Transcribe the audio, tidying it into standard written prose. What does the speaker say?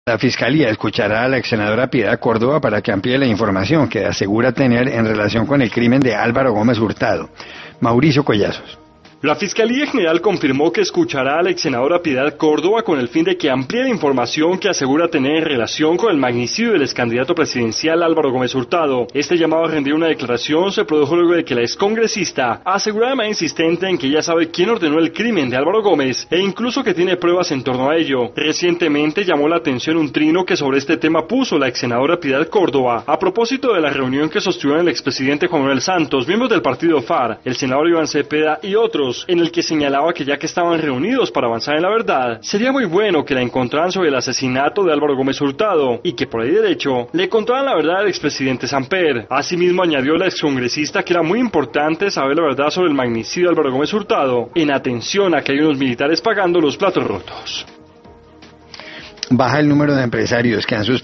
La Fiscalía escuchará a la ex senadora Piedad Córdoba para que amplíe la información que asegura tener en relación con el crimen de Álvaro Gómez Hurtado. Mauricio Collazos. La Fiscalía General confirmó que escuchará a la ex senadora Piedad Córdoba con el fin de que amplíe la información que asegura tener en relación con el magnicidio del excandidato presidencial Álvaro Gómez Hurtado. Este llamado a rendir una declaración se produjo luego de que la excongresista asegurara de manera insistente en que ella sabe quién ordenó el crimen de Álvaro Gómez e incluso que tiene pruebas en torno a ello. Recientemente llamó la atención un trino que sobre este tema puso la ex senadora Piedad Córdoba a propósito de la reunión que sostuvieron el expresidente Juan Manuel Santos, miembros del partido FAR, el senador Iván Cepeda y otros, en el que señalaba que ya que estaban reunidos para avanzar en la verdad, sería muy bueno que la encontraran sobre el asesinato de Álvaro Gómez Hurtado y que por ahí derecho le contaran la verdad al expresidente Samper. Asimismo añadió la excongresista que era muy importante saber la verdad sobre el magnicidio de Álvaro Gómez Hurtado, en atención a que hay unos militares pagando los platos rotos. Baja el número de empresarios que han suspendido